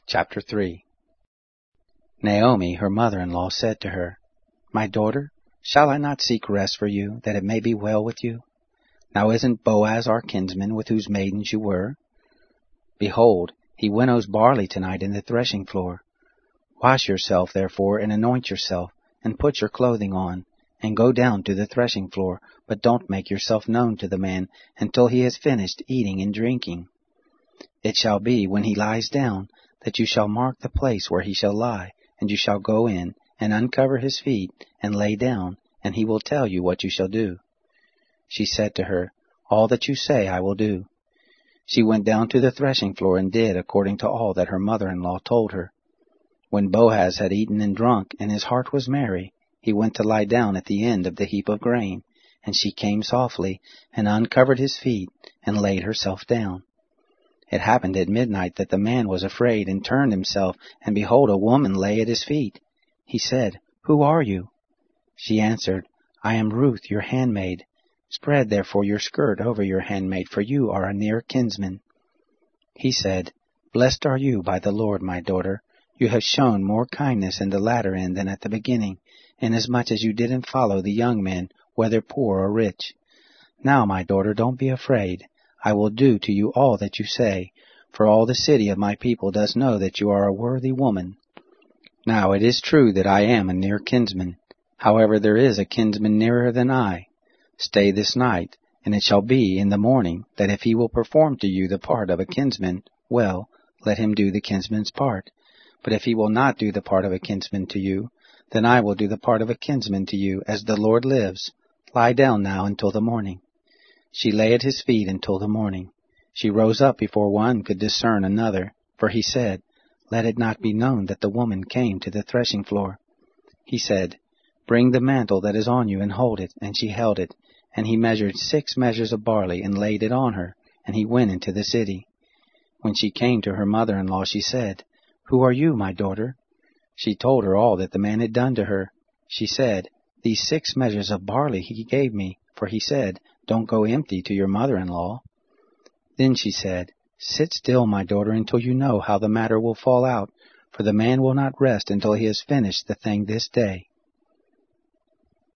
Chapter 3. Naomi, her mother-in-law, said to her, My daughter, shall I not seek rest for you, that it may be well with you? Now isn't Boaz our kinsman, with whose maidens you were? Behold, he winnows barley tonight in the threshing floor. Wash yourself, therefore, and anoint yourself, and put your clothing on, and go down to the threshing floor, but don't make yourself known to the man until he has finished eating and drinking. It shall be, when he lies down, that you shall mark the place where he shall lie, and you shall go in, and uncover his feet, and lay down, and he will tell you what you shall do. She said to her, All that you say I will do. She went down to the threshing floor, and did according to all that her mother-in-law told her. When Boaz had eaten and drunk, and his heart was merry, he went to lie down at the end of the heap of grain, and she came softly, and uncovered his feet, and laid herself down. It happened at midnight that the man was afraid, and turned himself, and behold, a woman lay at his feet. He said, Who are you? She answered, I am Ruth, your handmaid. Spread therefore your skirt over your handmaid, for you are a near kinsman. He said, Blessed are you by the Lord, my daughter. You have shown more kindness in the latter end than at the beginning, inasmuch as you didn't follow the young men, whether poor or rich. Now, my daughter, don't be afraid. I will do to you all that you say, for all the city of my people does know that you are a worthy woman. Now it is true that I am a near kinsman. However, there is a kinsman nearer than I. Stay this night, and it shall be in the morning that if he will perform to you the part of a kinsman, well, let him do the kinsman's part. But if he will not do the part of a kinsman to you, then I will do the part of a kinsman to you, as the Lord lives. Lie down now until the morning. She lay at his feet until the morning. She rose up before one could discern another, for he said, Let it not be known that the woman came to the threshing floor. He said, Bring the mantle that is on you, and hold it. And she held it. And he measured 6 measures of barley, and laid it on her, and he went into the city. When she came to her mother-in-law, she said, Who are you, my daughter? She told her all that the man had done to her. She said, These 6 measures of barley he gave me, for he said, Don't go empty to your mother-in-law. Then she said, Sit still, my daughter, until you know how the matter will fall out, for the man will not rest until he has finished the thing this day.